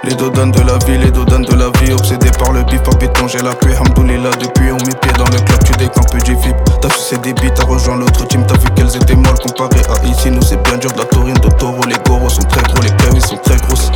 Les dodanes de la vie, les dodanes de la vie. Obsédé par le bif, à béton, j'ai la pluie. Hamdoulillah, depuis on met pied dans le club, tu décampes du flip. T'as sucé des bites, t'as rejoint l'autre team. T'as vu qu'elles étaient molles comparées à ici. Nous c'est bien dur, de la taurine de taureau. Les goros sont très gros, les cailloux sont très grosses.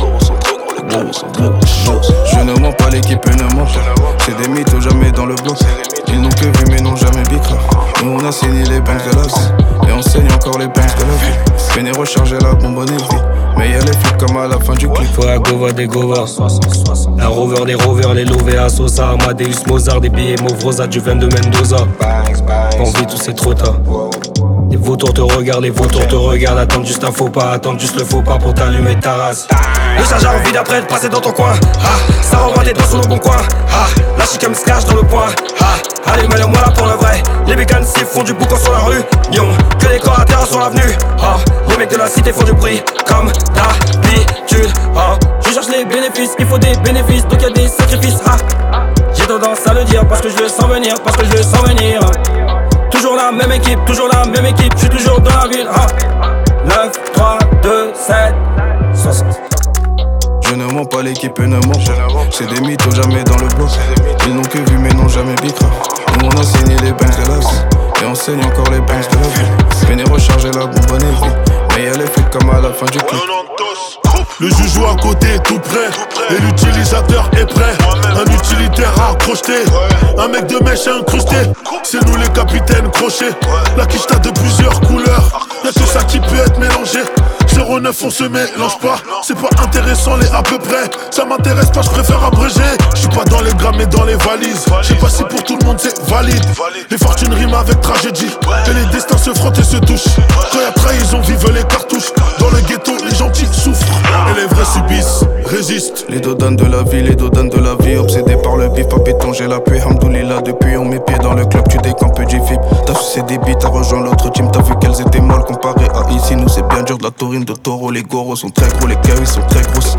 Je ne mens pas, l'équipe ne ment pas. C'est des mythos, jamais dans le bloc. Ils n'ont que vu mais n'ont jamais bicra. Nous on a signé les banques de la vie. Et on saigne encore les banques de la vie. Venez recharger la bonbonne vie. Mais y'a les flics comme à la fin du clip. Faut la gova des govas. La rover des rovers, les Lovea, Sosa, Amadeus, Mozart, des billets mauve rosa, du vin de Mendoza. Pas envie, tout c'est trop tard. Les vautours te regardent, les vautours te regardent. Attendre juste un faux pas, attendre juste le faux pas pour t'allumer ta race. Le chargeur vide après de passer dans ton coin. Ça renvoie des doigts sur le bon coin. La chicane se cache dans le point. Allez, mets-le-moi là pour le vrai. Les bécanes s'y font du boucan sur la rue. Que les corps à terre sur l'avenue. Les mecs de la cité font du bruit comme d'habitude. Je cherche les bénéfices, il faut des bénéfices, donc y'a des sacrifices. J'ai tendance à le dire parce que je le sens venir, parce que je le sens venir. Toujours la même équipe, je suis toujours dans la ville. 9, 3, 2, 7, 60. Je ne mens pas, l'équipe ne ment pas. C'est des mythos, jamais dans le bloc. Ils n'ont que vu mais n'ont jamais bicra. Nous on a signé les banques de la vie. Et on saigne encore les banques de la vie. Venez recharger la bonbonne vie. Mais y'a les flics comme à la fin du clip. Le jugeot à côté est tout prêt. Et l'utilisateur est prêt. Un utilitaire à crocheter. Un mec de mèche incrusté. C'est nous les capitaines crochets. La quiche t'as de plusieurs couleurs. Y'a que ça qui peut être mélangé. 09 on se mélange pas. C'est pas intéressant les à peu près. Ça m'intéresse pas, je préfère abréger. Je suis pas dans les grammes mais dans les valises. Je sais pas si pour tout le monde c'est valide. Les fortunes riment avec tragédie. Et les destins se frottent et se touchent. Quand y'a trahison vive les cartouches. Dans le ghetto les gentils souffrent. Et les vrais subissent, résistent. Les dodanes de la vie, les dodanes de la vie. Obsédés par le bif, à béton, j'ai la pluie. Hamdoulillah, depuis on met pied dans le club, tu décampes du flip. T'as sucé des bites, t'as rejoint l'autre team. T'as vu qu'elles étaient molles comparées à ici. Nous c'est bien dur, de la taurine de taureau. Les goros sont très gros, les cailloux sont très grosses.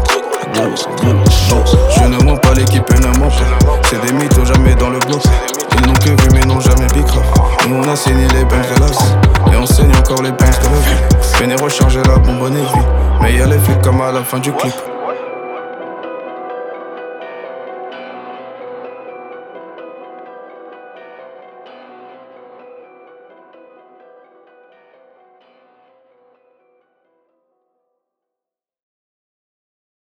Je ne mens pas, l'équipe ne ment pas. C'est des mythos, jamais dans le bloc. Ils n'ont que vu mais n'ont jamais bicra. Nous on a signé les banques de la vie. Et on saigne encore les banques de la vie. Venez recharger la bonbonne vie. Mais y'a les flics comme à la fin du clip.